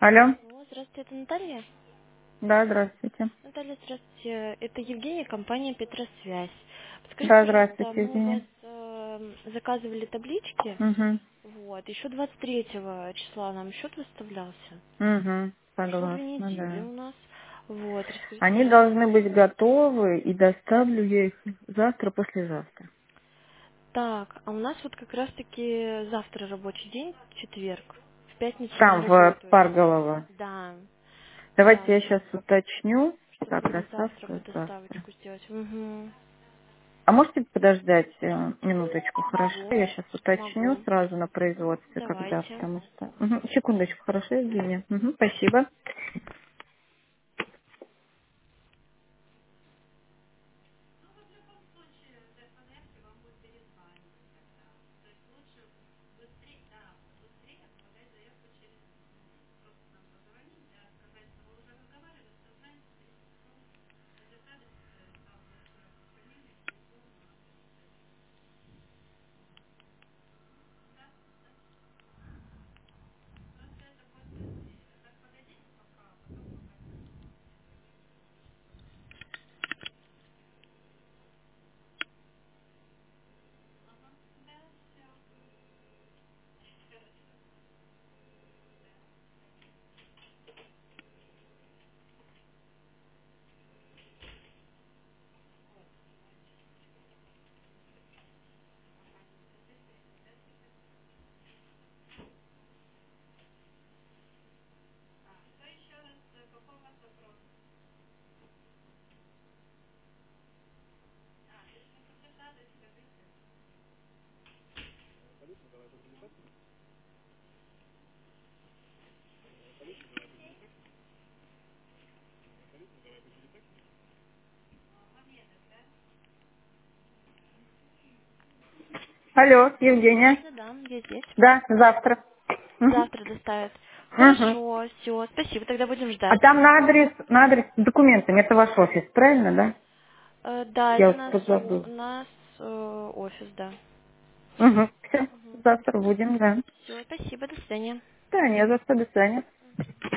Алло. Алло, здравствуйте, это Наталья. Да, здравствуйте. Наталья, здравствуйте. Это Евгения, компания Петросвязь. Подскажите, Да, пожалуйста, здравствуйте, мы у вас извини. заказывали таблички. Угу. Вот, еще 23 числа нам счет выставлялся. Угу. Прошло 2 Согласна, недели да. у нас. Вот, расскажите, Они пожалуйста. должны быть готовы, и доставлю я их завтра, послезавтра. Так, а у нас вот как раз-таки завтра рабочий день, четверг. В пятницу не Там, в работают. Парголово. Да, Давайте да, я сейчас уточню. Так, чтобы завтра бы доставка завтра. доставочку сделать. Угу. А можете подождать минуточку, хорошо? Могу, Я сейчас уточню могу. сразу на производстве, когда, Давайте. потому что... Мгм. Секундочку, хорошо, Евгения? Мгм. Спасибо. Алло, Евгения. Да-да-да, я здесь. Да, завтра. Мгм. Завтра доставят. Мгм. Хорошо, все, спасибо, тогда будем А ждать. там на адрес с документами, это ваш офис, правильно, да? Да, Я это вот позабыл. наш офис, да. Угу. Все, завтра будем, да. Все, спасибо, до свидания. Да, не за что, до свидания.